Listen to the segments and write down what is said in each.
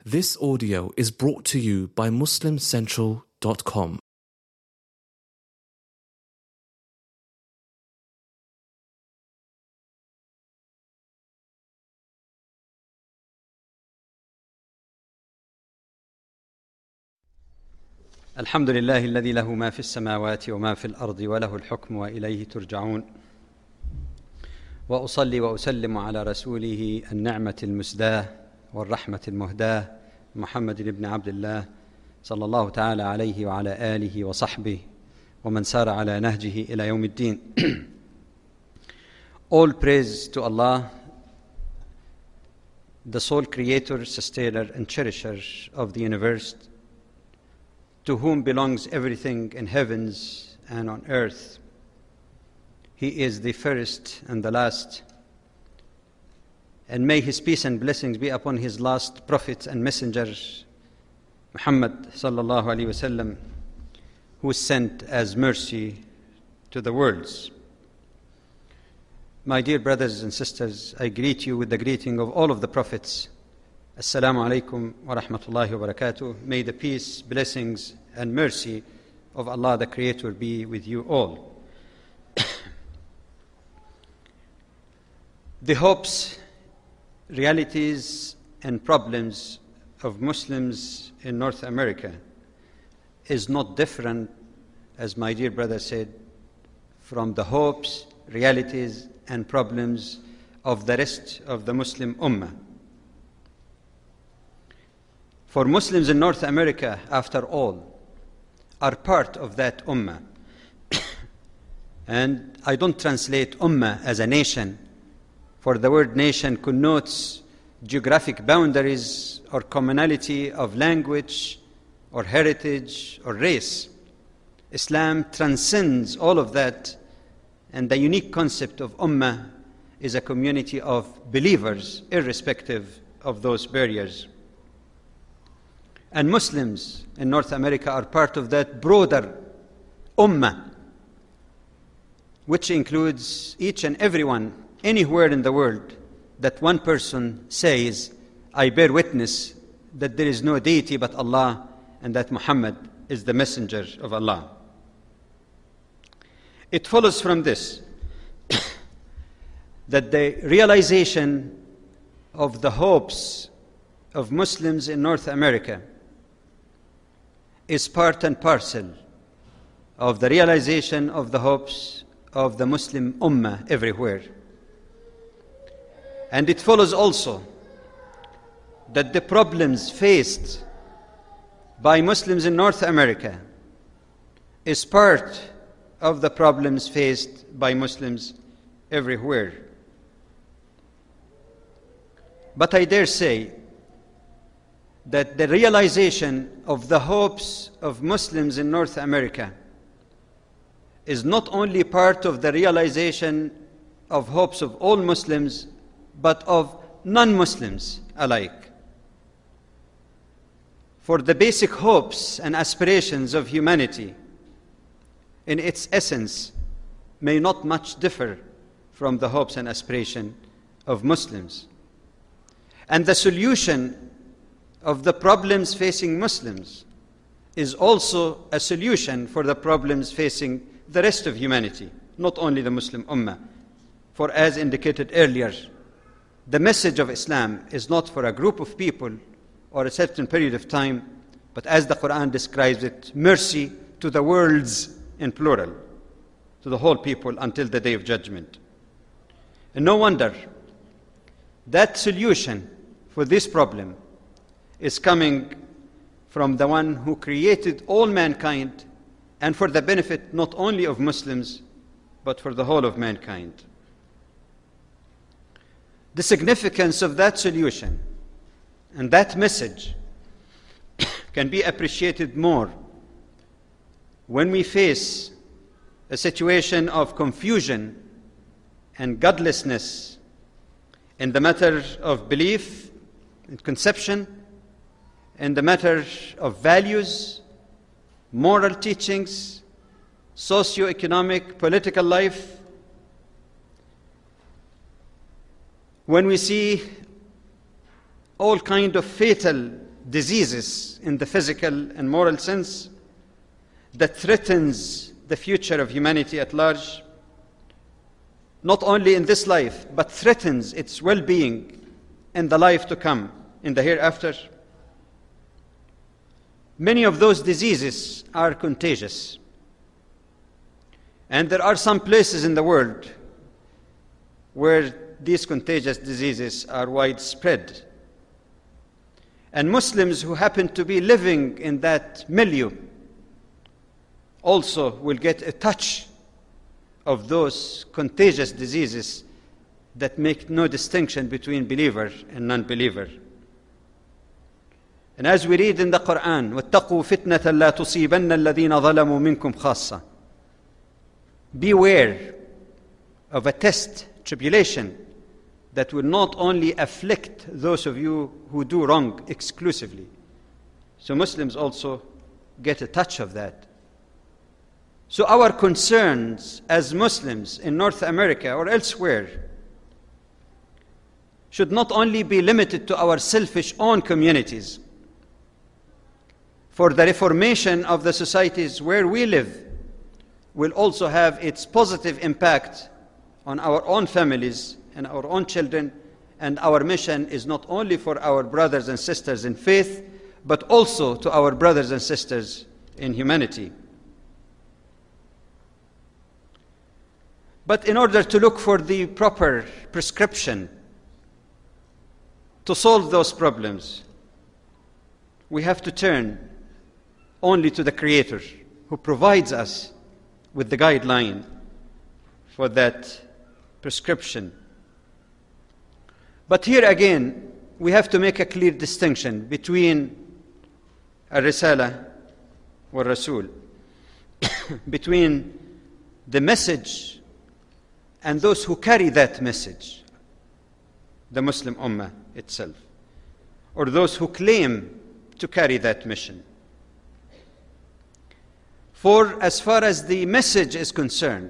This audio is brought to you by MuslimCentral.com. الحمد لله الذي له ما في السماوات وما في الأرض وله الحكم وإليه ترجعون وأصلي وأسلم على رسوله النعمة المسداة والرحمة المهداة محمد بن عبد الله صلى الله تعالى عليه وعلى آله وصحبه ومن سار على نهجه إلى يوم الدين. All praise to Allah, the sole creator, sustainer and cherisher of the universe, to whom belongs everything in heavens and on earth. He is the first and the last, and may his peace and blessings be upon his last prophet and messenger, Muhammad sallallahu alaihi wasallam, who is sent as mercy to the worlds. My dear brothers and sisters, I greet you with the greeting of all of the prophets. Assalamu alaikum wa rahmatullahi wa barakatuh. May the peace, blessings, and mercy of Allah the Creator be with you all. The hopes, realities, and problems of Muslims in North America is not different, as my dear brother said, from the hopes, realities, and problems of the rest of the Muslim Ummah. For Muslims in North America, after all, are part of that Ummah. And I don't translate Ummah as a nation, for the word nation connotes geographic boundaries or commonality of language or heritage or race. Islam transcends all of that, and the unique concept of Ummah is a community of believers, irrespective of those barriers. And Muslims in North America are part of that broader Ummah, which includes each and everyone anywhere in the world that one person says, I bear witness that there is no deity but Allah and that Muhammad is the messenger of Allah. It follows from this that the realization of the hopes of Muslims in North America is part and parcel of the realization of the hopes of the Muslim Ummah everywhere. And it follows also that the problems faced by Muslims in North America is part of the problems faced by Muslims everywhere. But I dare say that the realization of the hopes of Muslims in North America is not only part of the realization of hopes of all Muslims, but of non-Muslims alike. For the basic hopes and aspirations of humanity, in its essence, may not much differ from the hopes and aspirations of Muslims. And the solution of the problems facing Muslims is also a solution for the problems facing the rest of humanity, not only the Muslim Ummah. For as indicated earlier, the message of Islam is not for a group of people or a certain period of time, but as the Quran describes it, mercy to the worlds in plural, to the whole people until the day of judgment. And no wonder that solution for this problem is coming from the one who created all mankind, and for the benefit not only of Muslims, but for the whole of mankind. The significance of that solution and that message can be appreciated more when we face a situation of confusion and godlessness in the matter of belief and conception, in the matter of values, moral teachings, socio-economic, political life, when we see all kind of fatal diseases in the physical and moral sense that threatens the future of humanity at large, not only in this life, but threatens its well-being in the life to come, in the hereafter. Many of those diseases are contagious. And there are some places in the world where these contagious diseases are widespread. And Muslims who happen to be living in that milieu also will get a touch of those contagious diseases that make no distinction between believer and non-believer. And as we read in the Quran, وَاتَّقُوا فِتْنَةً لَا تُصِيبَنَّ الَّذِينَ ظَلَمُوا مِنْكُمْ خَاصَّةً. Beware of a test, tribulation, that will not only afflict those of you who do wrong exclusively. So Muslims also get a touch of that. So our concerns as Muslims in North America or elsewhere should not only be limited to our selfish own communities. For the reformation of the societies where we live will also have its positive impact on our own families and our own children, and our mission is not only for our brothers and sisters in faith, but also to our brothers and sisters in humanity. But in order to look for the proper prescription to solve those problems, we have to turn only to the Creator, who provides us with the guideline for that prescription. But here again, we have to make a clear distinction between al-Risala wa Rasul, between the message and those who carry that message, the Muslim Ummah itself, or those who claim to carry that mission. For as far as the message is concerned,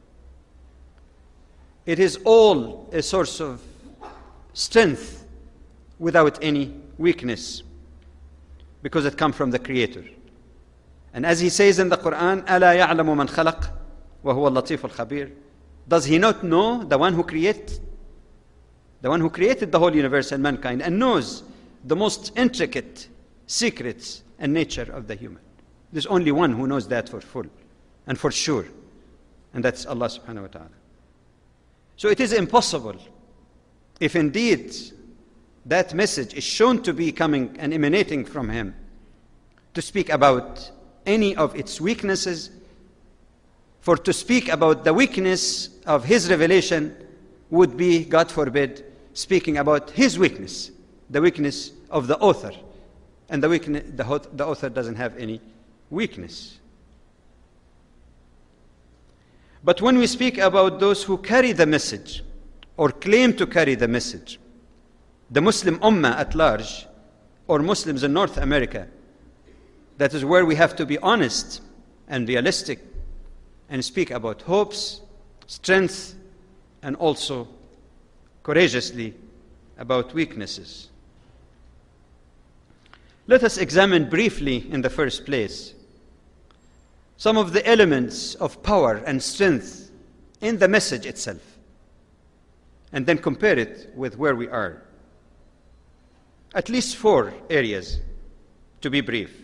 it is all a source of strength without any weakness, because it comes from the Creator. And as He says in the Quran, أَلَا يَعْلَمُ مَنْ خَلَقَ وَهُوَ اللَّطِيفُ الْخَبِيرُ. Does he not know the one who created? The one who created the whole universe and mankind and knows the most intricate secrets and nature of the human. There's only one who knows that for full and for sure, and that's Allah subhanahu wa ta'ala. So it is impossible, if indeed that message is shown to be coming and emanating from Him, to speak about any of its weaknesses. For to speak about the weakness of His revelation would be, God forbid, speaking about His weakness, the weakness of the author. And the author doesn't have any weakness. But when we speak about those who carry the message, or claim to carry the message, the Muslim Ummah at large, or Muslims in North America, that is where we have to be honest and realistic and speak about hopes, strength, and also courageously about weaknesses. Let us examine briefly, in the first place, some of the elements of power and strength in the message itself, and then compare it with where we are. At least 4 areas, to be brief.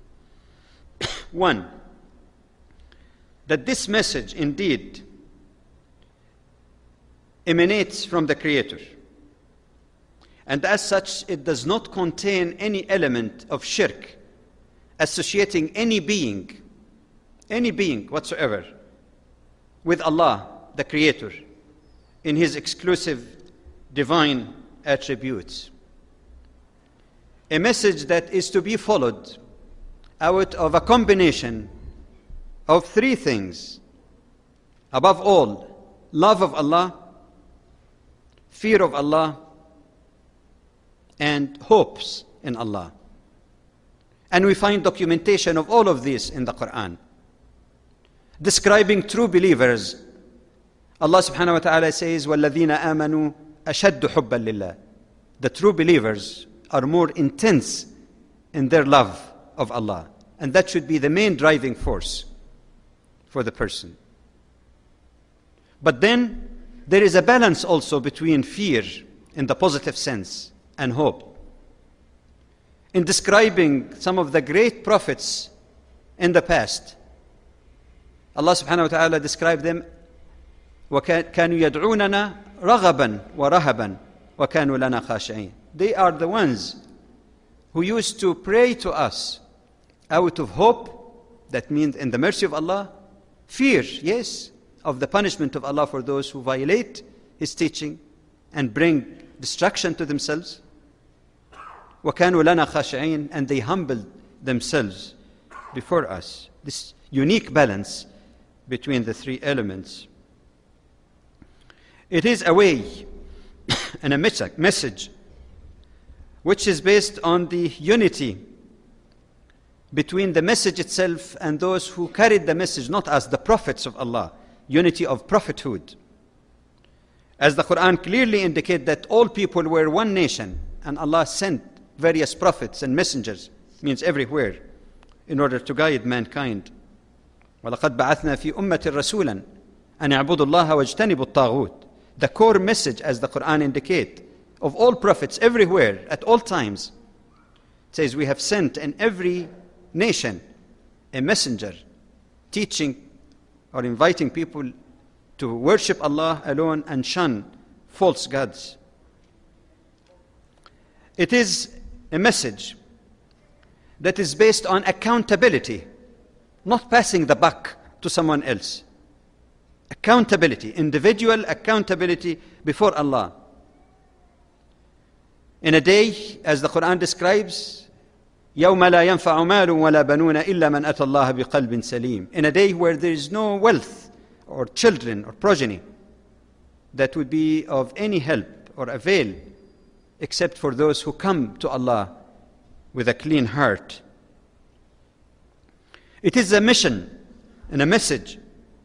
1, that this message indeed emanates from the Creator, and as such it does not contain any element of shirk associating any being whatsoever with Allah, the Creator, in His exclusive divine attributes. A message that is to be followed out of a combination of 3 things. Above all, love of Allah, fear of Allah, and hopes in Allah. And we find documentation of all of this in the Quran. Describing true believers, Allah subhanahu wa ta'ala says, وَالَّذِينَ آمَنُوا أَشَدُّ حُبًّا لِلَّهِ. The true believers are more intense in their love of Allah. And that should be the main driving force for the person. But then there is a balance also between fear in the positive sense and hope. In describing some of the great prophets in the past, Allah subhanahu wa ta'ala described them, وَكَانُوا يَدْعُونَنَا رَغَبًا وَرَهَبًا وَكَانُوا لَنَا خَاشِعِينَ. They are the ones who used to pray to us out of hope, that means in the mercy of Allah, fear, yes, of the punishment of Allah for those who violate His teaching and bring destruction to themselves. وَكَانُوا لَنَا خَاشِعِينَ. And they humbled themselves before us. This unique balance between the three elements. It is a way and a message which is based on the unity between the message itself and those who carried the message, not as the prophets of Allah, unity of prophethood. As the Quran clearly indicates that all people were one nation, and Allah sent various prophets and messengers, means everywhere, in order to guide mankind. وَلَقَدْ بَعَثْنَا فِي أُمَّةٍ رَسُولًا أَنْ يَعْبُدُوا اللَّهَ وَاجْتَنِبُوا الطَّاغُوتِ. The core message, as the Quran indicates, of all prophets everywhere, at all times, it says we have sent in every nation a messenger teaching or inviting people to worship Allah alone and shun false gods. It is a message that is based on accountability, not passing the buck to someone else. Accountability, individual accountability before Allah. In a day, as the Quran describes, يَوْمَ لَا يَنْفَعُ مَالٌ وَلَا بَنُونَ إِلَّا مَنْ أَتَى اللَّهَ بِقَلْبٍ سَلِيمٍ. In a day where there is no wealth or children or progeny that would be of any help or avail except for those who come to Allah with a clean heart. It is a mission and a message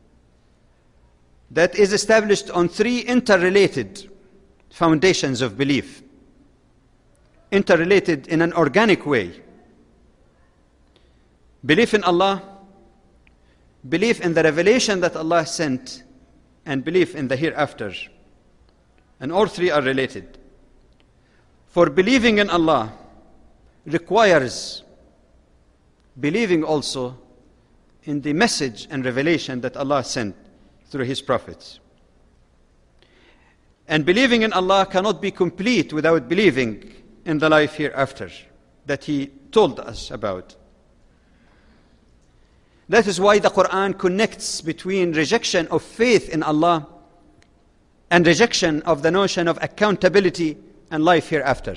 that is established on three interrelated foundations of belief, interrelated in an organic way. Belief in Allah, belief in the revelation that Allah sent, and belief in the hereafter. And all three are related. For believing in Allah requires believing also in the message and revelation that Allah sent through His prophets. And believing in Allah cannot be complete without believing in the life hereafter that He told us about. That is why the Quran connects between rejection of faith in Allah and rejection of the notion of accountability and life hereafter.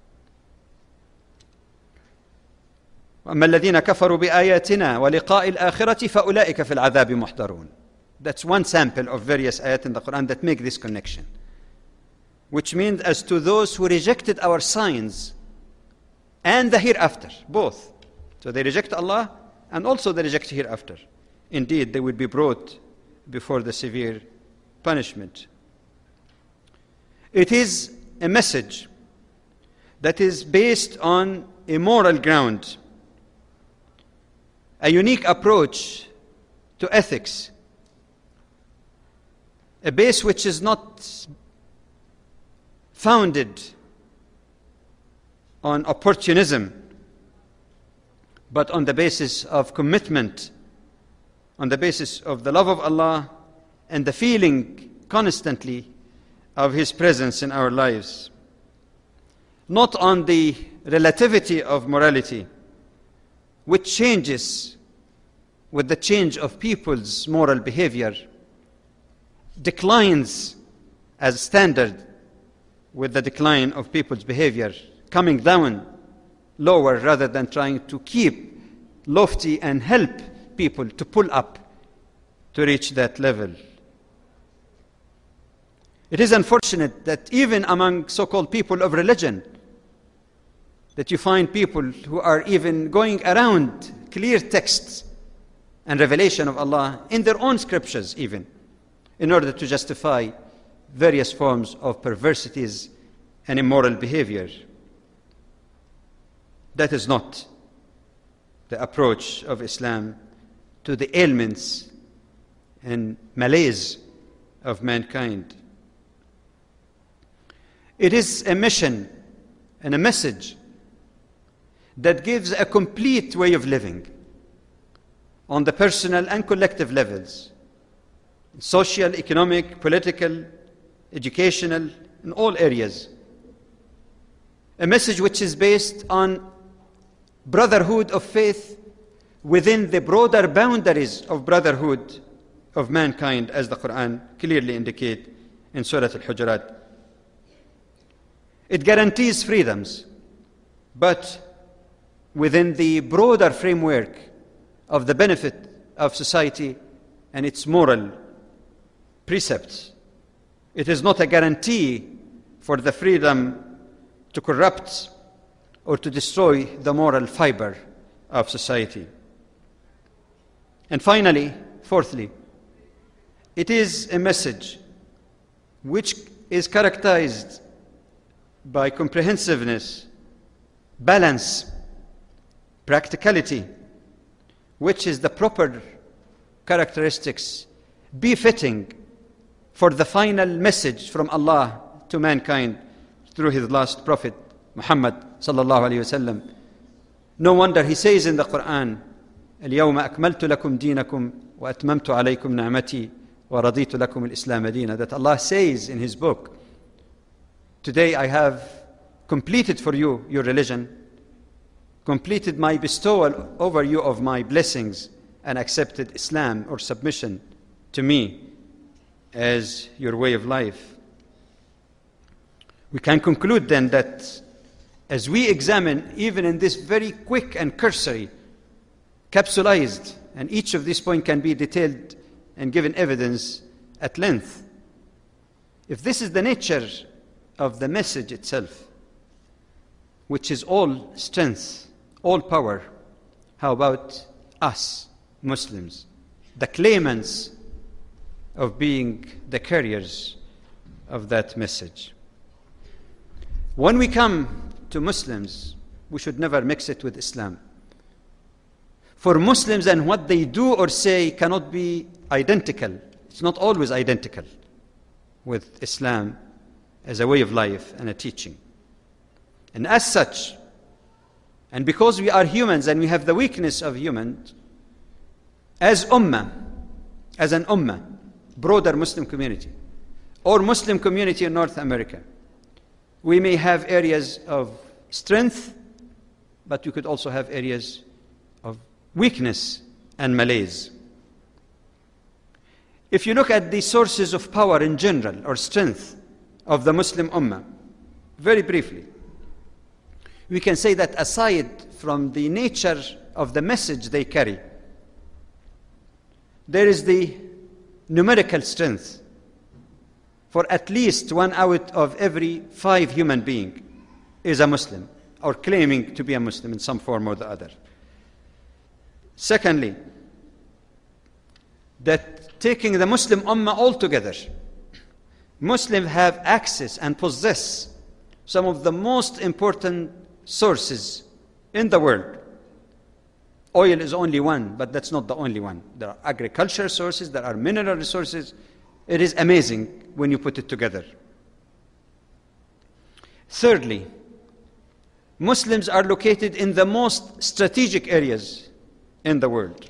وَأَمَّا الَّذِينَ كَفَرُوا بِآيَاتِنَا وَلِقَاءِ الْآخِرَةِ فَأُولَٰئِكَ فِي الْعَذَابِ مُحْضَرُونَ. That's one sample of various ayat in the Quran that make this connection. Which means as to those who rejected our signs and the hereafter, both. So they reject Allah and also they reject hereafter. Indeed, they will be brought before the severe punishment. It is a message that is based on a moral ground, a unique approach to ethics, a base which is not founded on opportunism, but on the basis of commitment, on the basis of the love of Allah and the feeling constantly of His presence in our lives. Not on the relativity of morality, which changes with the change of people's moral behavior, declines as standard with the decline of people's behavior, coming down lower rather than trying to keep lofty and help people to pull up to reach that level. It is unfortunate that even among so-called people of religion, that you find people who are even going around clear texts and revelation of Allah in their own scriptures even, in order to justify various forms of perversities and immoral behavior. That is not the approach of Islam to the ailments and malaise of mankind. It is a mission and a message that gives a complete way of living on the personal and collective levels, social, economic, political, educational, in all areas. A message which is based on brotherhood of faith within the broader boundaries of brotherhood of mankind, as the Quran clearly indicates in Surah Al-Hujurat. It guarantees freedoms, but within the broader framework of the benefit of society and its moral precepts. It is not a guarantee for the freedom to corrupt or to destroy the moral fiber of society. And finally, fourthly, it is a message which is characterized by comprehensiveness, balance, practicality, which is the proper characteristics befitting for the final message from Allah to mankind through His last Prophet, Muhammad sallallahu alayhi wasallam. No wonder He says in the Quran, اليوم أكملت لكم دينكم وأتممت عليكم نعمتي ورضيت لكم الإسلام دينا. That Allah says in His book, today I have completed for you your religion, completed my bestowal over you of my blessings, and accepted Islam or submission to me as your way of life. We can conclude then that as we examine, even in this very quick and cursory, capsulized, and each of these points can be detailed and given evidence at length, if this is the nature of the message itself, which is all strength, all power, how about us, Muslims, the claimants of being the carriers of that message? When we come to Muslims, we should never mix it with Islam. For Muslims and what they do or say cannot be identical. It's not always identical with Islam as a way of life and a teaching. And as such, and because we are humans and we have the weakness of humans, as ummah, as an ummah, broader Muslim community, or Muslim community in North America, we may have areas of strength, but we could also have areas of weakness and malaise. If you look at the sources of power in general, or strength of the Muslim Ummah, very briefly, we can say that aside from the nature of the message they carry, there is the numerical strength. For at least 1 out of every 5 human beings is a Muslim, or claiming to be a Muslim in some form or the other. Secondly, that taking the Muslim Ummah altogether, Muslims have access and possess some of the most important sources in the world. Oil is only one, but that's not the only one. There are agricultural sources, there are mineral resources. It is amazing when you put it together. Thirdly, Muslims are located in the most strategic areas in the world.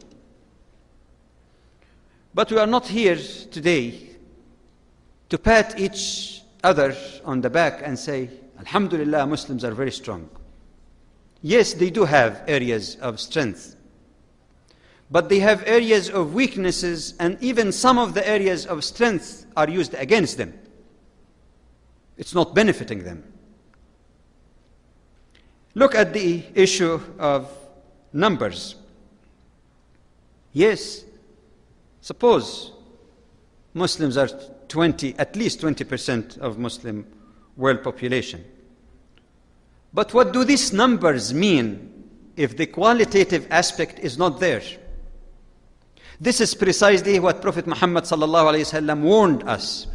But we are not here today to pat each other on the back and say, Alhamdulillah, Muslims are very strong. Yes, they do have areas of strength, but they have areas of weaknesses, and even some of the areas of strength are used against them. It's not benefiting them. Look at the issue of numbers. Yes, suppose Muslims are at least 20% of Muslim world population. But what do these numbers mean if the qualitative aspect is not there? This is precisely what Prophet Muhammad sallallahu alayhi wasallam warned us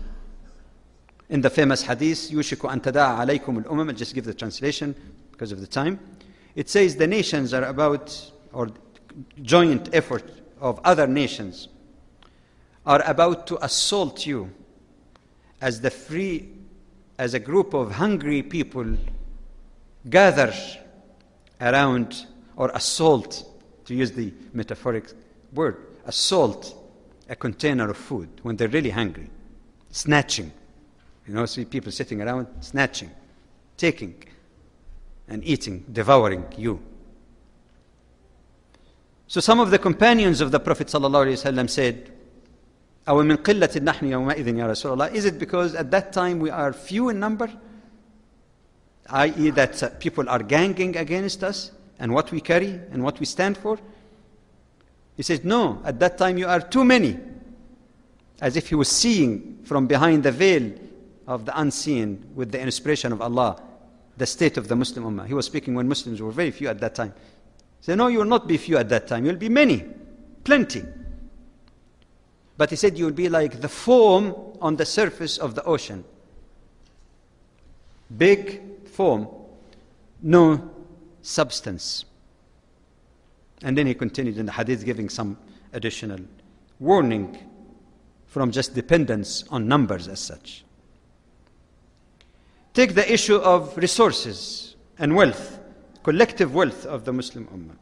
in the famous hadith, يُوشِكُ أَن تَدَاعَ عَلَيْكُمُ الْأُمَمِ. I'll just give the translation because of the time. It says the nations are about, or joint effort of other nations are about to assault you as a group of hungry people gather around, or assault, to use the metaphoric word, assault a container of food when they're really hungry, snatching. See people sitting around, snatching, taking, and eating, devouring you. So some of the companions of the Prophet ﷺ said, أَوَ مِنْ قِلَّةٍ نَحْنِ يَوْمَئِذٍ يَا رَسُولَ اللَّهِ. Is it because at that time we are few in number? I.e. that people are ganging against us and what we carry and what we stand for? He says, no, at that time you are too many. As if he was seeing from behind the veil of the unseen with the inspiration of Allah, the state of the Muslim Ummah. He was speaking when Muslims were very few at that time. He said, no, you will not be few at that time. You will be many, plenty. But he said, you will be like the foam on the surface of the ocean. Big foam, no substance. And then he continued in the hadith giving some additional warning from just dependence on numbers as such. Take the issue of resources and wealth, collective wealth of the Muslim Ummah.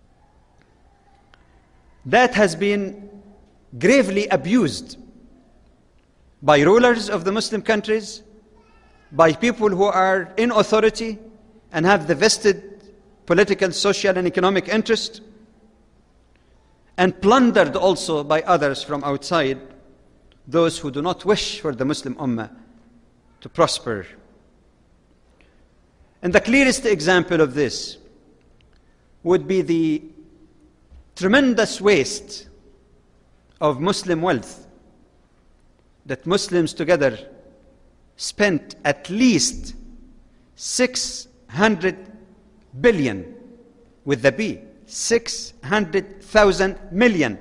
That has been gravely abused by rulers of the Muslim countries, by people who are in authority and have the vested political, social, and economic interest, and plundered also by others from outside, those who do not wish for the Muslim Ummah to prosper. And the clearest example of this would be the tremendous waste of Muslim wealth that Muslims together spent at least 600 billion with the B, $600,000 million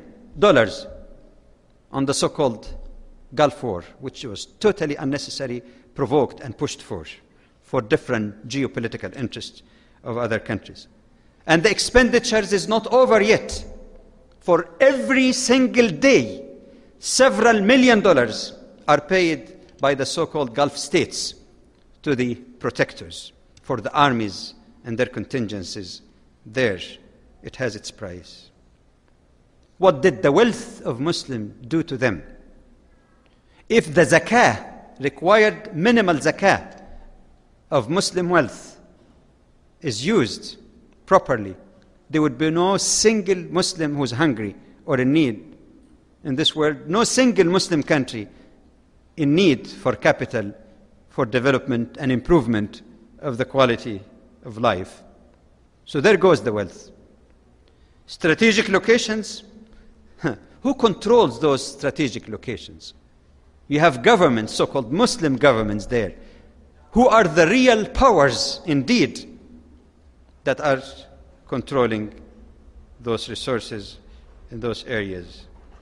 on the so-called Gulf War, which was totally unnecessary, provoked and pushed for different geopolitical interests of other countries. And the expenditures is not over yet. For every single day, several $1 million are paid by the so-called Gulf states to the protectors for the armies and their contingencies there. It has its price. What did the wealth of Muslims do to them? If the zakah, required minimal zakah of Muslim wealth, is used properly, there would be no single Muslim who's hungry or in need in this world, no single Muslim country in need for capital, for development and improvement of the quality of life. So there goes the wealth. Strategic locations, who controls those strategic locations? You have governments, so-called Muslim governments there. Who are the real powers, indeed, that are controlling those resources in those areas?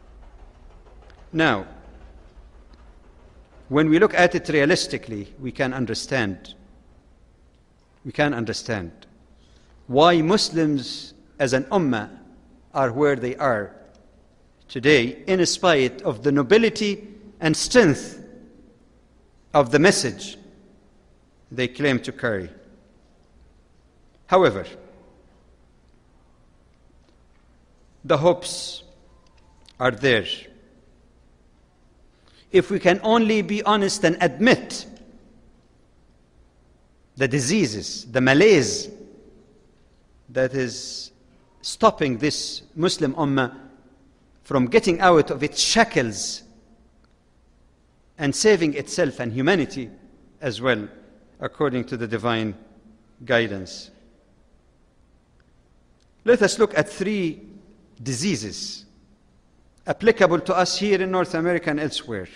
Now, when we look at it realistically, we can understand why Muslims as an ummah are where they are today, in spite of the nobility and strength of the message they claim to carry. However, the hopes are there. If we can only be honest and admit the diseases, the malaise that is stopping this Muslim ummah from getting out of its shackles and saving itself and humanity as well, according to the divine guidance. Let us look at 3 diseases applicable to us here in North America and elsewhere.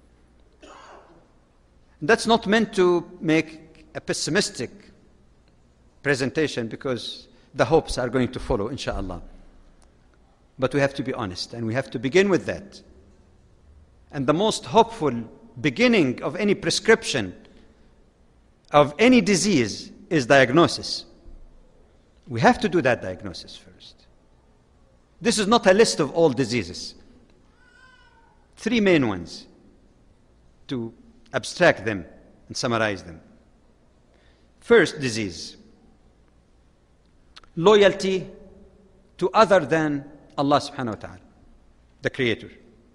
That's not meant to make a pessimistic presentation, because the hopes are going to follow, inshallah. But we have to be honest, and we have to begin with that. And the most hopeful beginning of any prescription of any disease is diagnosis. We have to do that diagnosis first. This is not a list of all diseases. 3 main ones to abstract them and summarize them. First disease, loyalty to other than Allah subhanahu wa ta'ala, the Creator.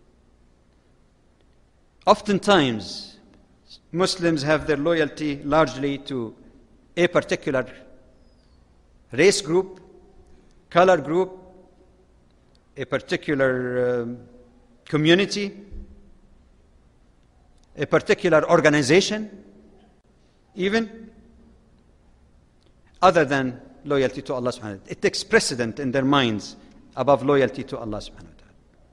Oftentimes, Muslims have their loyalty largely to a particular race group, color group, a particular community, a particular organization, even, other than loyalty to Allah subhanahu wa ta'ala. It takes precedent in their minds above loyalty to Allah subhanahu wa ta'ala.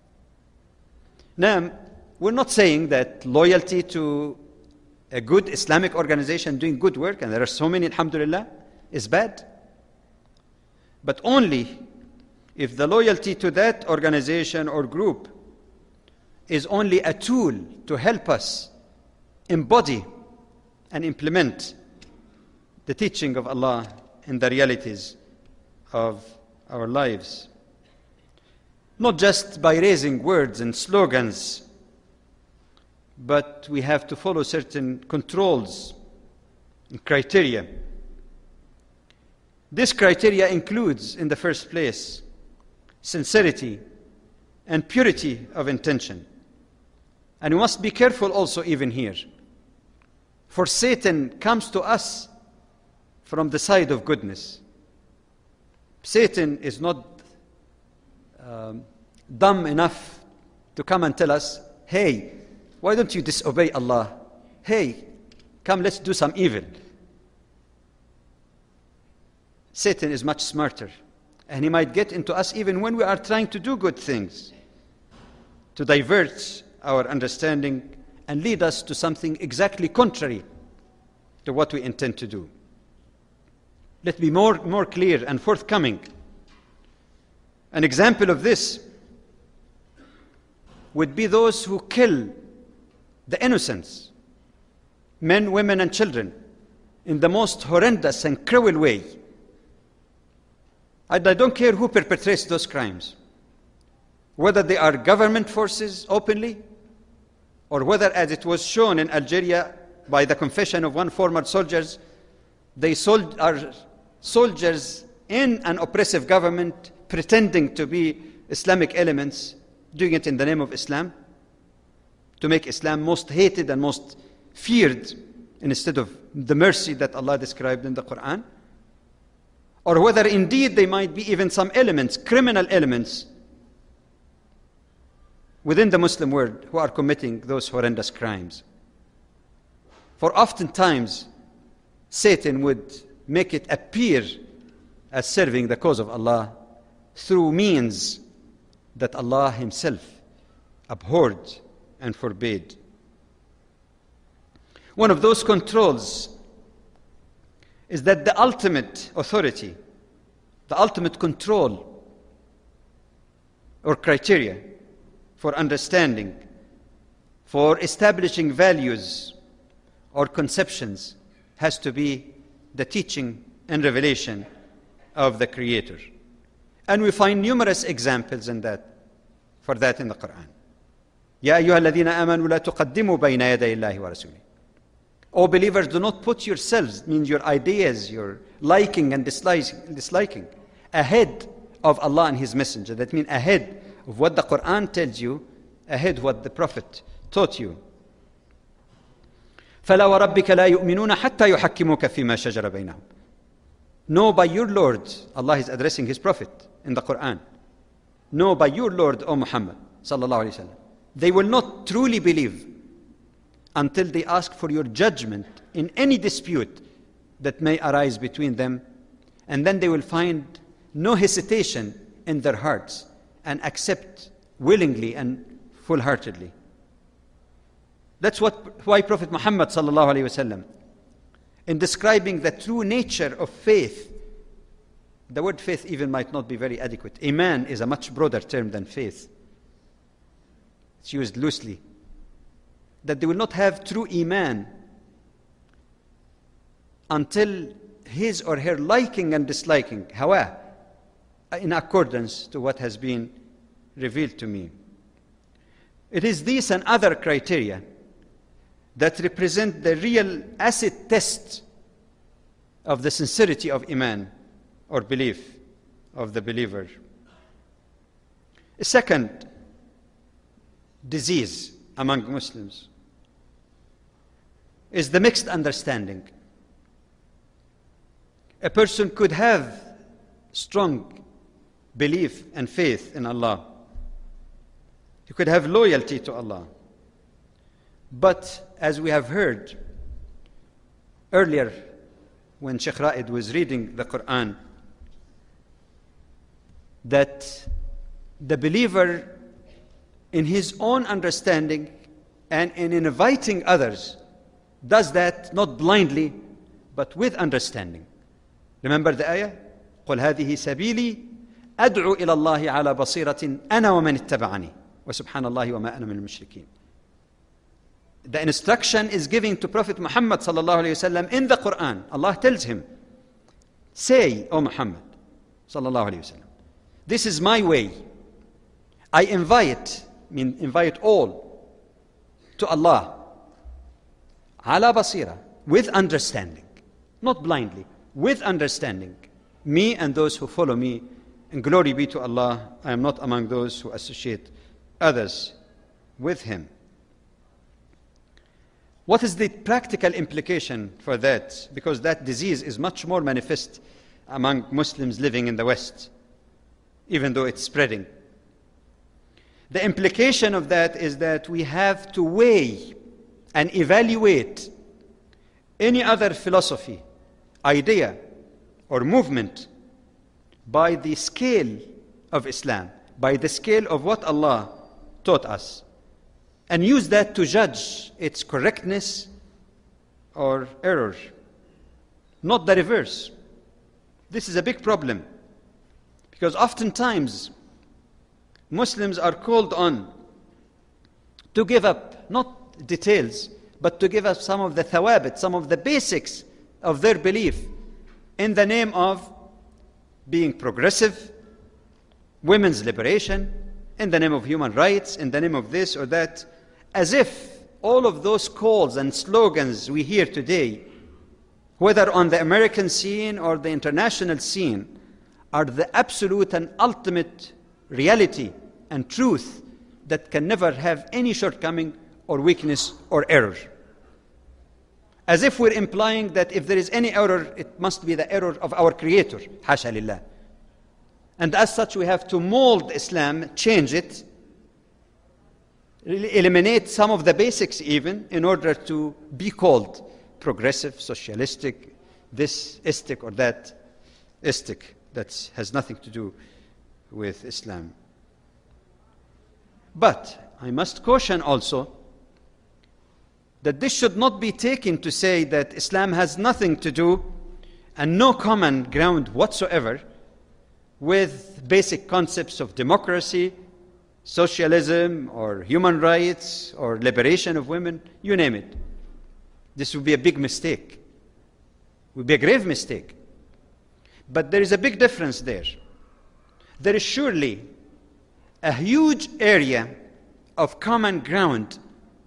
Now, we're not saying that loyalty to a good Islamic organization doing good work, and there are so many, alhamdulillah, is bad. But only if the loyalty to that organization or group is only a tool to help us embody and implement the teaching of Allah in the realities of our lives. Not just by raising words and slogans, but we have to follow certain controls and criteria. This criteria includes, in the first place, sincerity and purity of intention. And we must be careful also even here. For Satan comes to us from the side of goodness. Satan is not dumb enough to come and tell us, hey, why don't you disobey Allah? Hey, come, let's do some evil. Satan is much smarter, and he might get into us even when we are trying to do good things, to divert our understanding and lead us to something exactly contrary to what we intend to do. Let's be more clear and forthcoming. An example of this would be those who kill the innocents, men, women, and children, in the most horrendous and cruel way. I don't care who perpetrates those crimes, whether they are government forces openly, or whether, as it was shown in Algeria by the confession of one former soldier, they are soldiers in an oppressive government pretending to be Islamic elements, doing it in the name of Islam, to make Islam most hated and most feared instead of the mercy that Allah described in the Quran. Or whether indeed they might be even some elements, criminal elements, within the Muslim world who are committing those horrendous crimes. For oftentimes, Satan would make it appear as serving the cause of Allah through means that Allah Himself abhorred and forbade. One of those controls is that the ultimate authority, the ultimate control or criteria for understanding, for establishing values or conceptions, has to be the teaching and revelation of the Creator. And we find numerous examples for that in the Quran. يَا أَيُّهَا الَّذِينَ آمَنُوا لَا تُقَدِّمُوا بَيْنَ يَدَيِ اللَّهِ وَرَسُولِهِ. O believers, do not put yourselves, means your ideas, your liking and disliking, ahead of Allah and His Messenger. That means ahead of what the Quran tells you, ahead of what the Prophet taught you. فَلَا وَرَبِّكَ لَا يُؤْمِنُونَ حَتَّى يُحَكِّمُوكَ فِي مَا شَجَرَ بَيْنَهُمْ. Know by your Lord, Allah is addressing His Prophet in the Quran. Know by your Lord, O Muhammad sallallahu alaihi wasallam, they will not truly believe until they ask for your judgment in any dispute that may arise between them, and then they will find no hesitation in their hearts and accept willingly and full-heartedly. That's why Prophet Muhammad sallallahu alaihi wasallam, in describing the true nature of faith, the word faith even might not be very adequate. Iman is a much broader term than faith. It's used loosely. That they will not have true Iman until his or her liking and disliking, hawa, in accordance to what has been revealed to me. It is these and other criteria that represent the real acid test of the sincerity of iman or belief of the believer. A second disease among Muslims is the mixed understanding. A person could have strong belief and faith in Allah. He could have loyalty to Allah. But as we have heard earlier when Sheikh Ra'id was reading the Quran, that the believer in his own understanding and in inviting others does that not blindly but with understanding. Remember the ayah? قُلْ هَذِهِ سَبِيلِي أَدْعُو إِلَى اللَّهِ عَلَى بَصِيرَةٍ أَنَا وَمَنِ اتَّبَعَنِي وَسُبْحَانَ اللَّهِ وَمَا أَنَا مِنَ الْمُشْرِكِينَ. The instruction is given to Prophet Muhammad sallallahu alayhi wasallam in the Quran. Allah tells him, say, O Muhammad sallallahu alayhi wasallam, this is my way. I invite all to Allah, ala basira, with understanding, not blindly, with understanding. Me and those who follow me, and glory be to Allah, I am not among those who associate others with Him. What is the practical implication for that? Because that disease is much more manifest among Muslims living in the West, even though it's spreading. The implication of that is that we have to weigh and evaluate any other philosophy, idea, or movement by the scale of Islam, by the scale of what Allah taught us, and use that to judge its correctness or error, not the reverse. This is a big problem, because oftentimes Muslims are called on to give up, not details, but to give up some of the thawabit, some of the basics of their belief in the name of being progressive, women's liberation, in the name of human rights, in the name of this or that, as if all of those calls and slogans we hear today, whether on the American scene or the international scene, are the absolute and ultimate reality and truth that can never have any shortcoming or weakness or error. As if we're implying that if there is any error, it must be the error of our Creator, hasha lillah. And as such, we have to mold Islam, change it, eliminate some of the basics even, in order to be called progressive, socialistic, this istic or that istic. That has nothing to do with Islam. But I must caution also that this should not be taken to say that Islam has nothing to do and no common ground whatsoever with basic concepts of democracy, socialism, or human rights, or liberation of women, you name it. This would be a big mistake. It would be a grave mistake. But there is a big difference there. There is surely a huge area of common ground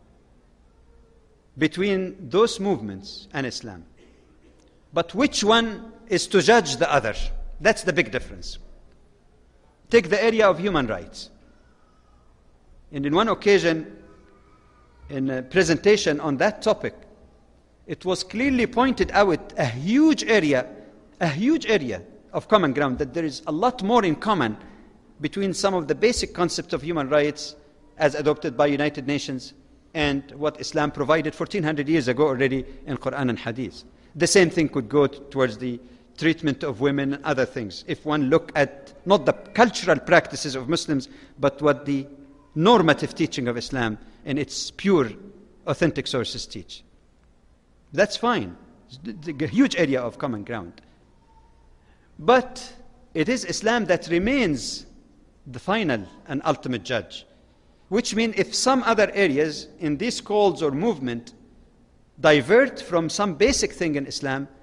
between those movements and Islam. But which one is to judge the other? That's the big difference. Take the area of human rights. And in one occasion, in a presentation on that topic, it was clearly pointed out a huge area of common ground, that there is a lot more in common between some of the basic concepts of human rights as adopted by United Nations and what Islam provided 1400 years ago already in Quran and Hadith. The same thing could go towards the treatment of women and other things. If one look at not the cultural practices of Muslims, but what the normative teaching of Islam and its pure, authentic sources teach. That's fine. It's a huge area of common ground. But it is Islam that remains the final and ultimate judge. Which means if some other areas in these calls or movement divert from some basic thing in Islam,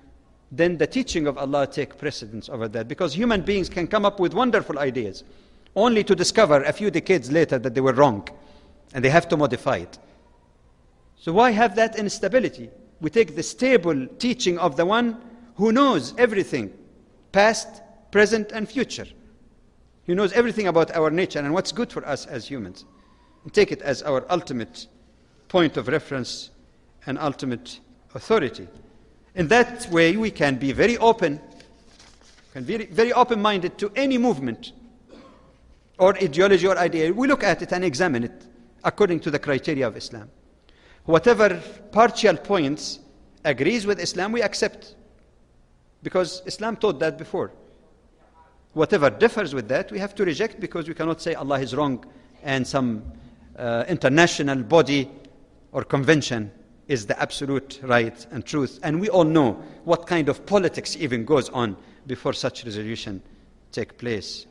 then the teaching of Allah take precedence over that, because human beings can come up with wonderful ideas only to discover a few decades later that they were wrong and they have to modify it. So why have that instability? We take the stable teaching of the one who knows everything, past, present, and future. He knows everything about our nature and what's good for us as humans, and take it as our ultimate point of reference and ultimate authority. In that way, we can be very open, can be very open-minded to any movement or ideology or idea. We look at it and examine it according to the criteria of Islam. Whatever partial points agrees with Islam, we accept, because Islam taught that before. Whatever differs with that, we have to reject, because we cannot say Allah is wrong and some international body or convention is the absolute right and truth. And we all know what kind of politics even goes on before such resolution take place.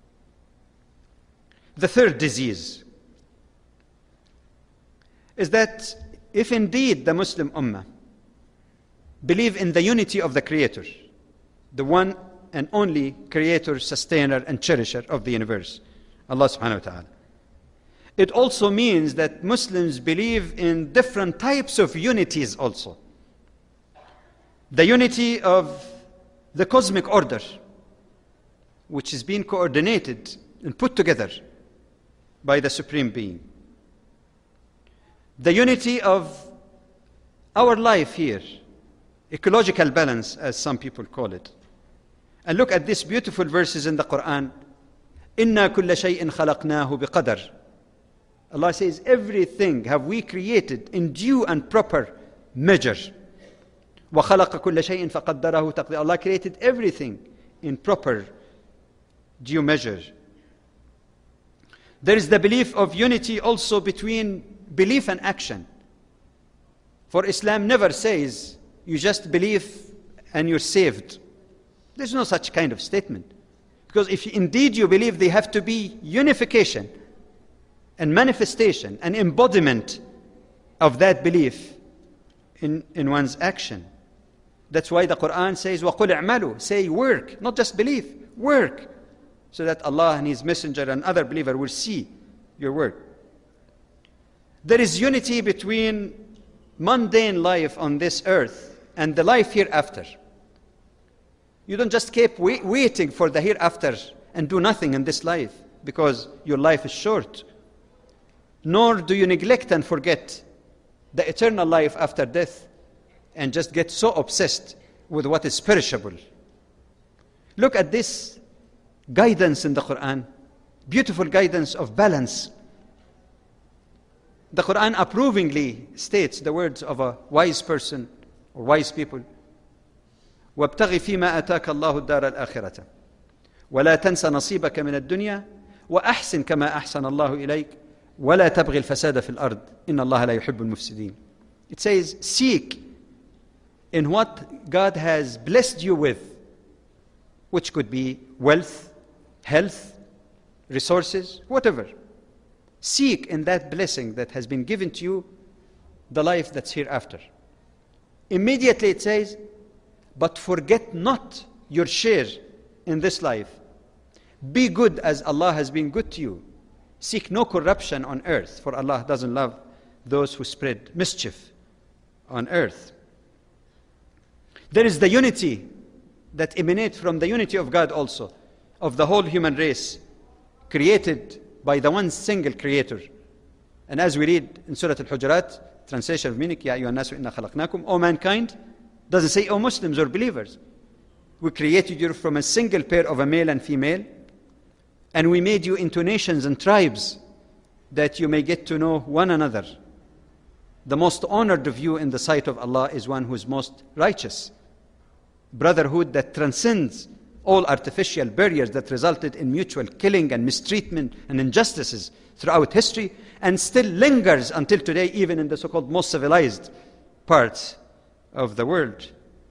The third disease is that if indeed the Muslim Ummah believe in the unity of the Creator, the one and only Creator, Sustainer, and Cherisher of the universe, Allah subhanahu wa ta'ala, it also means that Muslims believe in different types of unities also. The unity of the cosmic order, which is being coordinated and put together by the Supreme Being. The unity of our life here, ecological balance, as some people call it. And look at these beautiful verses in the Quran. إِنَّا كُلَّ شَيْءٍ خَلَقْنَاهُ بِقَدَرٍ. Allah says, everything have we created in due and proper measure. وَخَلَقَ كُلَّ شَيْءٍ فَقَدَّرَهُ تَقْدِيرًا. Allah created everything in proper due measure. There is the belief of unity also between belief and action. For Islam never says, you just believe and you're saved. There's no such kind of statement. Because if indeed you believe, there have to be unification and manifestation and embodiment of that belief in one's action. That's why the Quran says, وَقُلْ اعْمَلُوا. Say work, not just believe, work. So that Allah and His Messenger and other believer will see your work. There is unity between mundane life on this earth and the life hereafter. You don't just keep waiting for the hereafter and do nothing in this life because your life is short. Nor do you neglect and forget the eternal life after death and just get so obsessed with what is perishable. Look at this guidance in the Quran, beautiful guidance of balance. The Quran approvingly states the words of a wise person or wise people. وَابْتَغِ فِي مَا أَتَاكَ اللَّهُ الدَّارَ الْآخِرَةَ وَلَا تَنْسَ نَصِيبَكَ مِنَ الدُّنْيَا وَأَحْسِنْ كَمَا أَحْسَنَ اللَّهُ إِلَيْكَ وَلَا تَبْغِ الْفَسَادَ فِي الْأَرْضِ إِنَّ اللَّهَ لَا يُحِبُّ الْمُفْسِدِينَ. It says, seek in what God has blessed you with, which could be wealth, health, resources, whatever. Seek in that blessing that has been given to you the life that's hereafter. Immediately it says, but forget not your share in this life. Be good as Allah has been good to you. Seek no corruption on earth, for Allah doesn't love those who spread mischief on earth. There is the unity that emanates from the unity of God also, of the whole human race, created by the one single Creator. And as we read in Surah Al-Hujurat, translation of meaning, Ya ayyuhan nasu inna khalaqnakum, O mankind, doesn't say, O Muslims or believers. We created you from a single pair of a male and female, and we made you into nations and tribes that you may get to know one another. The most honored of you in the sight of Allah is one who is most righteous. Brotherhood that transcends all artificial barriers that resulted in mutual killing and mistreatment and injustices throughout history, and still lingers until today, even in the so-called most civilized parts of the world.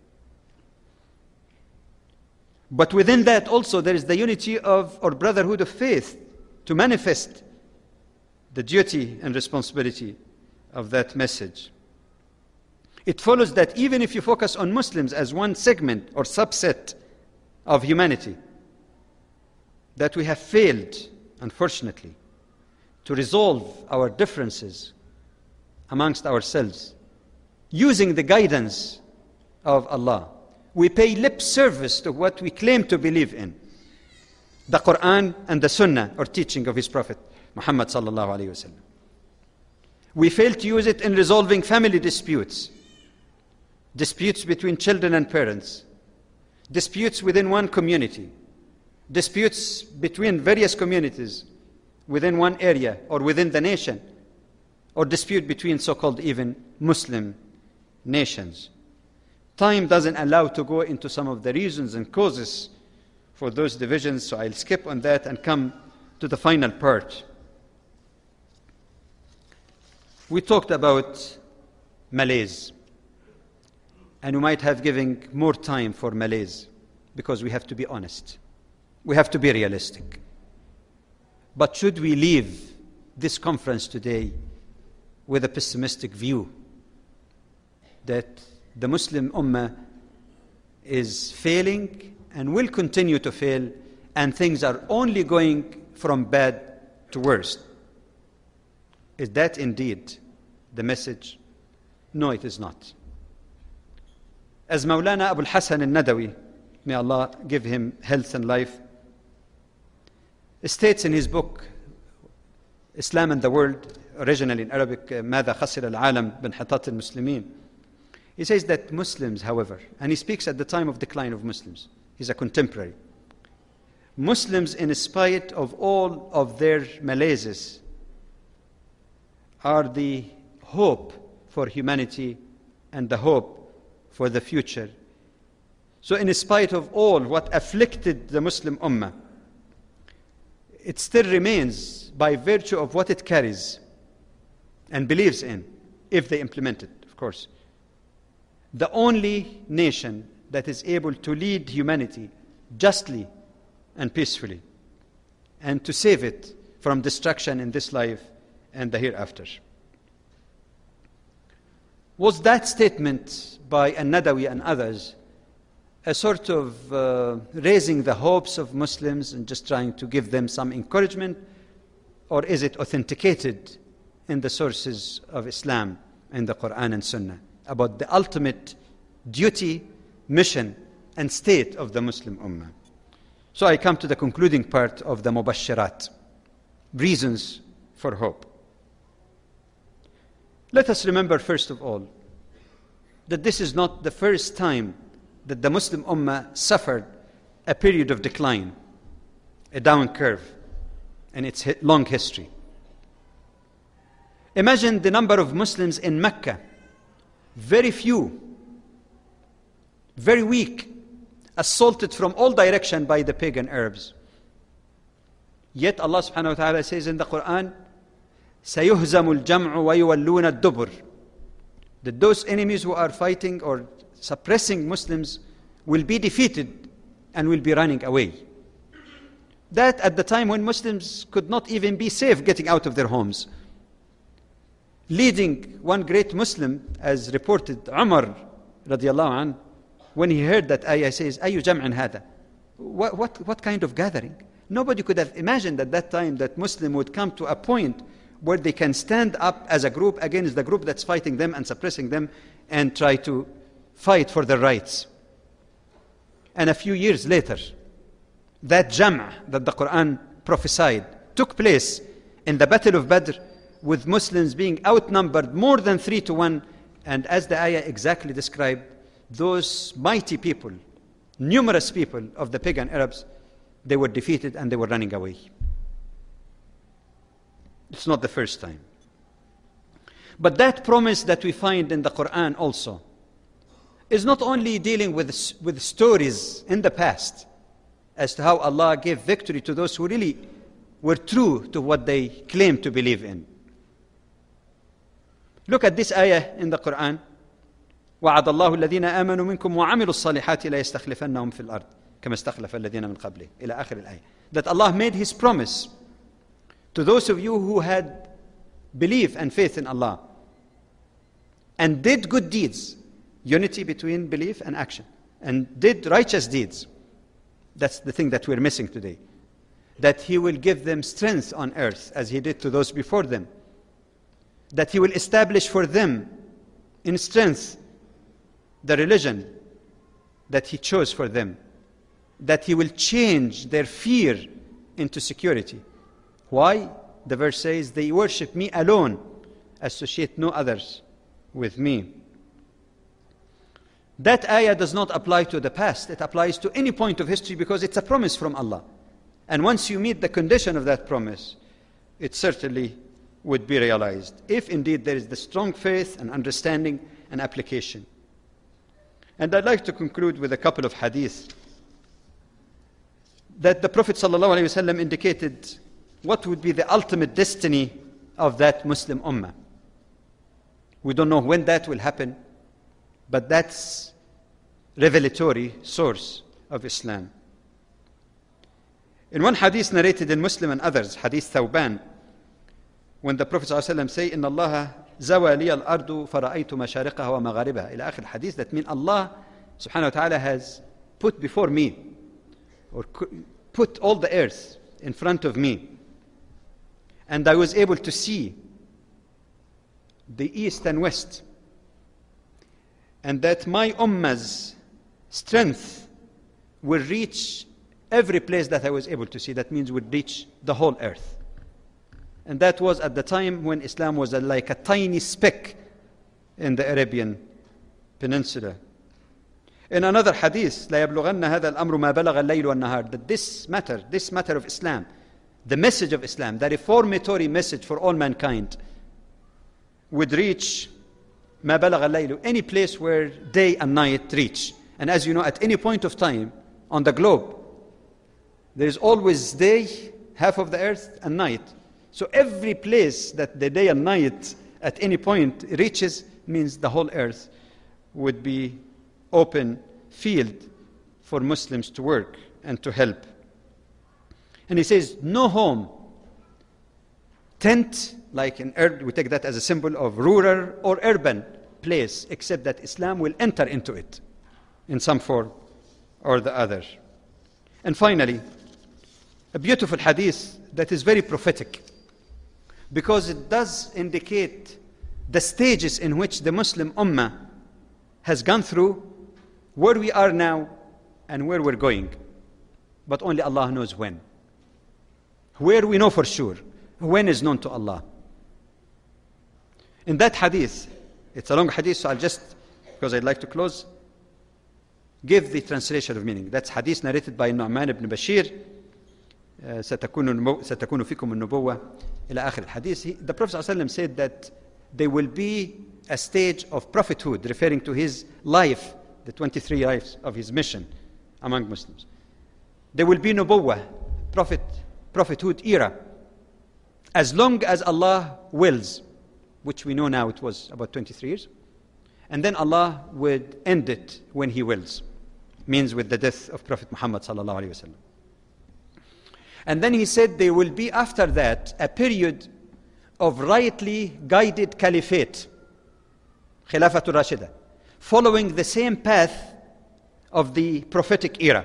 But within that also there is the unity of, or brotherhood of faith, to manifest the duty and responsibility of that message. It follows that even if you focus on Muslims as one segment or subset of humanity, that we have failed, unfortunately, to resolve our differences amongst ourselves using the guidance of Allah. We pay lip service to what we claim to believe in, the Quran and the Sunnah, or teaching of His Prophet Muhammad sallallahu alaihi wasallam. We fail to use it in resolving family disputes, disputes between children and parents, disputes within one community, disputes between various communities within one area or within the nation, or dispute between so-called even Muslim nations. Time doesn't allow to go into some of the reasons and causes for those divisions, so I'll skip on that and come to the final part. We talked about malaise, and we might have given more time for malaise because we have to be honest. We have to be realistic. But should we leave this conference today with a pessimistic view that the Muslim Ummah is failing and will continue to fail, and things are only going from bad to worse? Is that indeed the message? No, it is not. As Mawlana Abu al-Hasan al-Nadawi, may Allah give him health and life, states in his book Islam and the World, originally in Arabic, ماذا خسر العالم بانحطاط المسلمين. He says that Muslims, however, and he speaks at the time of decline of Muslims, he's a contemporary. Muslims, in spite of all of their malaises, are the hope for humanity and the hope for the future. So in spite of all what afflicted the Muslim Ummah, it still remains, by virtue of what it carries and believes in, if they implement it, of course, the only nation that is able to lead humanity justly and peacefully, and to save it from destruction in this life and the hereafter. Was that statement by An-Nadawi and others a sort of raising the hopes of Muslims and just trying to give them some encouragement, or is it authenticated in the sources of Islam and the Quran and Sunnah about the ultimate duty, mission, and state of the Muslim Ummah? So I come to the concluding part of the Mubashirat, reasons for hope. Let us remember, first of all, that this is not the first time that the Muslim Ummah suffered a period of decline, a down curve in its long history. Imagine the number of Muslims in Mecca, very few, very weak, assaulted from all directions by the pagan Arabs. Yet Allah subhanahu wa ta'ala says in the Quran, سَيُهْزَمُ الْجَمْعُ وَيُوَلُّونَ الدُّبُرِ, that those enemies who are fighting or suppressing Muslims will be defeated and will be running away. That at the time when Muslims could not even be safe getting out of their homes. Leading one great Muslim, as reported, Umar radiallahu anh, when he heard that ayah, says, أَيُّ جَمْعٍ هَذَا? What kind of gathering? Nobody could have imagined at that time that Muslim would come to a point where they can stand up as a group against the group that's fighting them and suppressing them and try to fight for their rights. And a few years later, that Jam'ah that the Quran prophesied took place in the Battle of Badr, with Muslims being outnumbered more than 3-1, and as the ayah exactly described, those mighty people, numerous people of the pagan Arabs, they were defeated and they were running away. It's not the first time. But that promise that we find in the Quran also is not only dealing with stories in the past as to how Allah gave victory to those who really were true to what they claimed to believe in. Look at this ayah in the Quran. وَعَدَ اللَّهُ الَّذِينَ آمَنُوا مِنكُمْ وَعَمِلُوا الصَّالِحَاتِ لَيَسْتَخْلِفَنَّهُمْ فِي الْأَرْضِ كَمَا اسْتَخْلَفَ الَّذِينَ مِنْ قَبْلِهِمْ إلى آخر الآية. That Allah made His promise to those of you who had belief and faith in Allah, and did good deeds, unity between belief and action, and did righteous deeds. That's the thing that we're missing today. That he will give them strength on earth as he did to those before them. That he will establish for them in strength the religion that he chose for them. That he will change their fear into security. Why? The verse says, they worship me alone, associate no others with me. That ayah does not apply to the past. It applies to any point of history because it's a promise from Allah. And once you meet the condition of that promise, it certainly would be realized, if indeed there is the strong faith and understanding and application. And I'd like to conclude with a couple of hadiths that the Prophet ﷺ indicated what would be the ultimate destiny of that Muslim ummah. We don't know when that will happen, but that's revelatory source of Islam. In one hadith narrated in Muslim and others, hadith Thawban, when the Prophet ﷺ say, إِنَّ اللَّهَ زَوَى لِيَ الْأَرْضُ فَرَأَيْتُ مَشَارِقَهَا وَمَغَارِبَهَا إلى آخر hadith. That means Allah subhanahu wa ta'ala has put before me, or put all the earth in front of me, and I was able to see the east and west, and that my ummah's strength will reach every place that I was able to see. That means would reach the whole earth. And that was at the time when Islam was like a tiny speck in the Arabian Peninsula. In another hadith, لا يبلغن هذا الأمر ما بلغ الليل والنهار, that this matter of Islam, the message of Islam, the reformatory message for all mankind, would reach ما بلغ الليل, any place where day and night reach. And as you know, at any point of time on the globe, there is always day, half of the earth, and night. So every place that the day and night at any point reaches means the whole earth would be open field for Muslims to work and to help. And he says, no home, tent, like in earth, we take that as a symbol of rural or urban place, except that Islam will enter into it in some form or the other. And finally, a beautiful hadith that is very prophetic, because it does indicate the stages in which the Muslim ummah has gone through, where we are now and where we're going. But only Allah knows when. Where we know for sure, when is known to Allah. In that hadith, it's a long hadith, so I'll just, because I'd like to close, give the translation of meaning. That's hadith narrated by Nu'man ibn Bashir. ستكون فيكم النبوة إلى آخر الحديث. The Prophet ﷺ said that there will be a stage of prophethood, referring to his life, the 23 lives of his mission among Muslims. There will be nubuwwah, prophethood era, as long as Allah wills, which we know now it was about 23 years. And then Allah would end it when He wills, means with the death of Prophet Muhammad sallallahu alaihi wasallam. And then he said there will be after that a period of rightly guided caliphate, Khilafatul Rashida, following the same path of the prophetic era.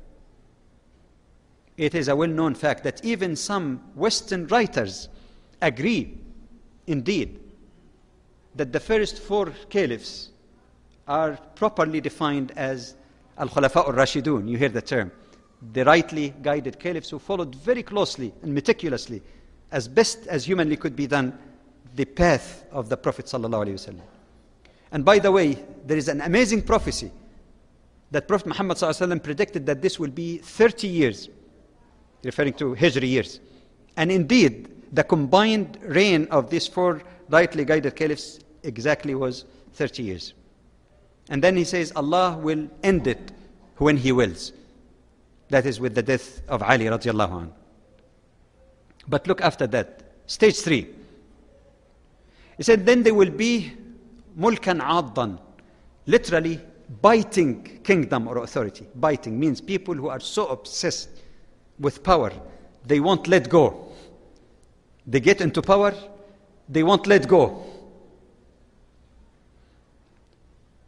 It is a well-known fact that even some Western writers agree, indeed, that the first 4 caliphs are properly defined as Al-Khulafa al-Rashidun. You hear the term. The rightly guided caliphs who followed very closely and meticulously, as best as humanly could be done, the path of the Prophet ﷺ. And by the way, there is an amazing prophecy that Prophet Muhammad ﷺ predicted that this will be 30 years, referring to Hijri years. And indeed, the combined reign of these 4 rightly guided caliphs exactly was 30 years. And then he says Allah will end it when He wills. That is with the death of Ali radiallahu anhu. But look after that, stage 3. He said, then there will be mulkan addan, literally biting kingdom or authority. Biting means people who are so obsessed with power, they won't let go. They get into power, they won't let go.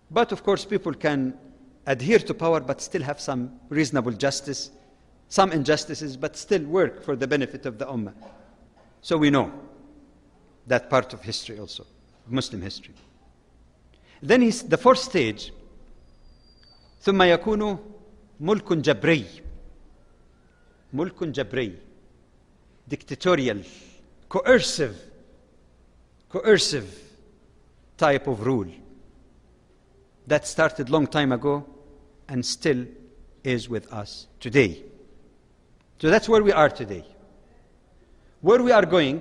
But of course, people can adhere to power but still have some reasonable justice, some injustices, but still work for the benefit of the Ummah. So we know that part of history also, Muslim history. Then the fourth stage, ثم يكون ملك جبري. ملك جبري. Dictatorial, coercive type of rule that started long time ago and still is with us today. So that's where we are today. Where we are going,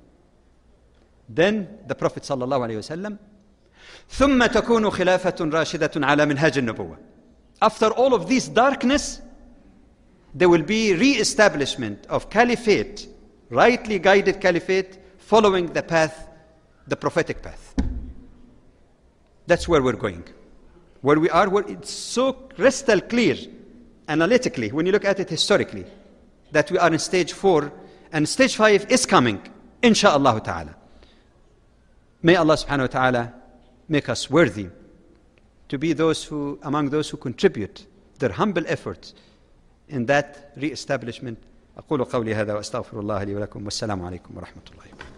then the Prophet sallallahu alaihi wasallam, ثم تكون خلافة راشدة على منهاج النبوة. After all of this darkness, there will be re-establishment of caliphate, rightly guided caliphate, following the path, the prophetic path. That's where we're going. Where we are, it's so crystal clear, analytically, when you look at it historically, that we are in stage 4, and stage 5 is coming, insha'Allah ta'ala. May Allah subhanahu wa ta'ala make us worthy to be among those who contribute their humble efforts in that re-establishment. أقول قولي هذا وأستغفر الله لي ولكم والسلام عليكم ورحمة الله وبركاته.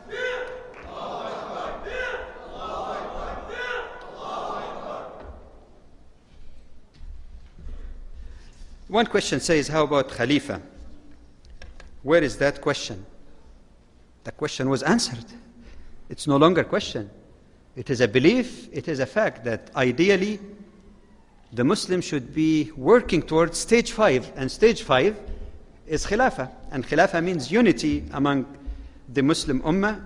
One question says, how about Khalifa? Where is that question? The question was answered. It's no longer a question. It is a belief, it is a fact that ideally the Muslim should be working towards stage 5, and stage 5 is Khilafah, and Khilafah means unity among the Muslim Ummah.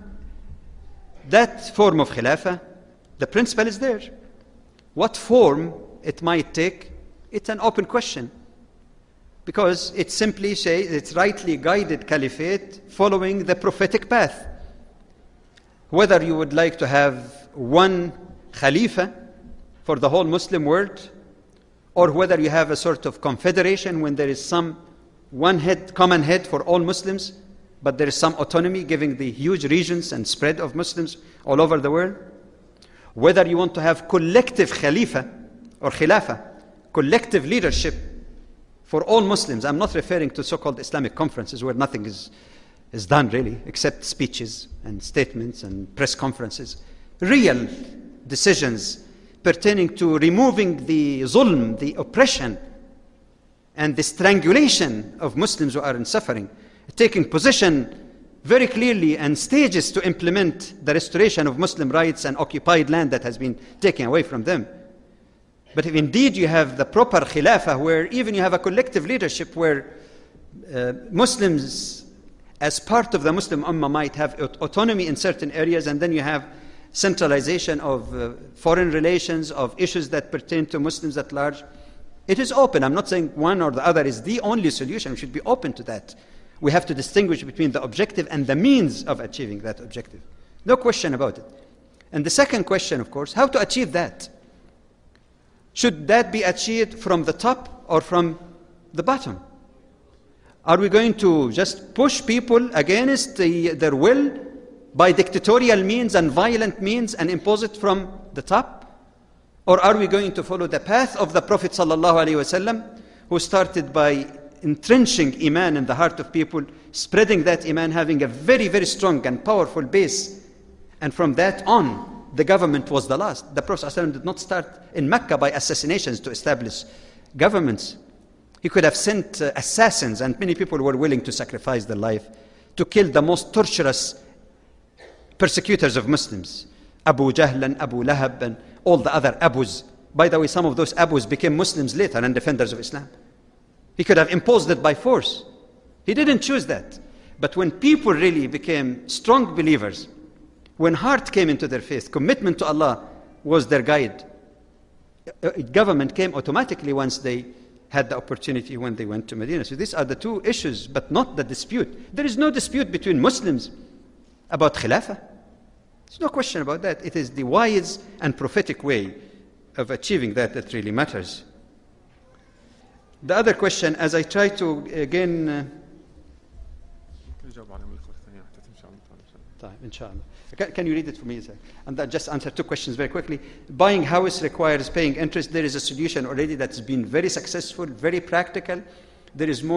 That form of Khilafah, the principle is there. What form it might take, it's an open question, because it simply says it's rightly guided caliphate following the prophetic path. Whether you would like to have one Khalifa for the whole Muslim world, or whether you have a sort of confederation when there is some one head, common head for all Muslims, but there is some autonomy giving the huge regions and spread of Muslims all over the world. Whether you want to have collective Khalifa or Khilafah, collective leadership for all Muslims. I'm not referring to so-called Islamic conferences where nothing is done really, except speeches and statements and press conferences. Real decisions pertaining to removing the zulm, the oppression, and the strangulation of Muslims who are in suffering, taking position very clearly and stages to implement the restoration of Muslim rights and occupied land that has been taken away from them. But if indeed you have the proper khilafah, where even you have a collective leadership where Muslims as part of the Muslim Ummah might have autonomy in certain areas, and then you have centralization of foreign relations, of issues that pertain to Muslims at large. It is open. I'm not saying one or the other is the only solution. We should be open to that. We have to distinguish between the objective and the means of achieving that objective. No question about it. And the second question, of course, how to achieve that? Should that be achieved from the top or from the bottom? Are we going to just push people against their will by dictatorial means and violent means and impose it from the top? Or are we going to follow the path of the Prophet ﷺ, who started by entrenching Iman in the heart of people, spreading that Iman, having a very, very strong and powerful base, and from that on, the government was the last. The Prophet ﷺ did not start in Mecca by assassinations to establish governments. He could have sent assassins, and many people were willing to sacrifice their life to kill the most torturous persecutors of Muslims. Abu Jahl and Abu Lahab and all the other Abus. By the way, some of those Abus became Muslims later and defenders of Islam. He could have imposed it by force. He didn't choose that. But when people really became strong believers, when heart came into their faith, commitment to Allah was their guide, government came automatically once they had the opportunity when they went to Medina. So these are the two issues, but not the dispute. There is no dispute between Muslims about Khilafah. There's no question about that. It is the wise and prophetic way of achieving that really matters. The other question, as I try to again time, inshallah. Can you read it for me, sir? And that just answer two questions very quickly. Buying house requires paying interest. There is a solution already that's been very successful, very practical. There is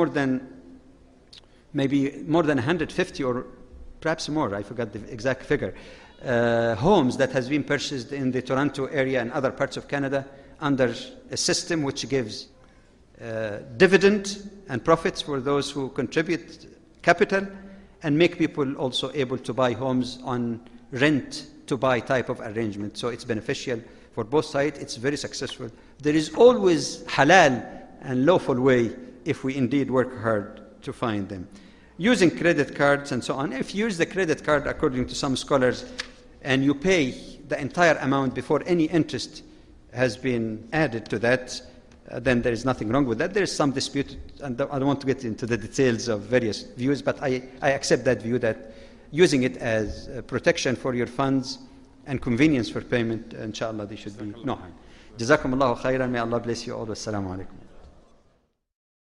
maybe more than 150 or perhaps more, I forgot the exact figure, homes that has been purchased in the Toronto area and other parts of Canada under a system which gives dividend and profits for those who contribute capital, and make people also able to buy homes on rent to buy type of arrangement. So it's beneficial for both sides. It's very successful. There is always halal and lawful way if we indeed work hard to find them. Using credit cards and so on. If you use the credit card, according to some scholars, and you pay the entire amount before any interest has been added to that, then there is nothing wrong with that. There is some dispute, and I don't want to get into the details of various views, but I accept that view that using it as protection for your funds and convenience for payment, inshallah, they should be no harm. Jazakum Allahu khairan. May Allah bless you all. Wassalamu alaikum.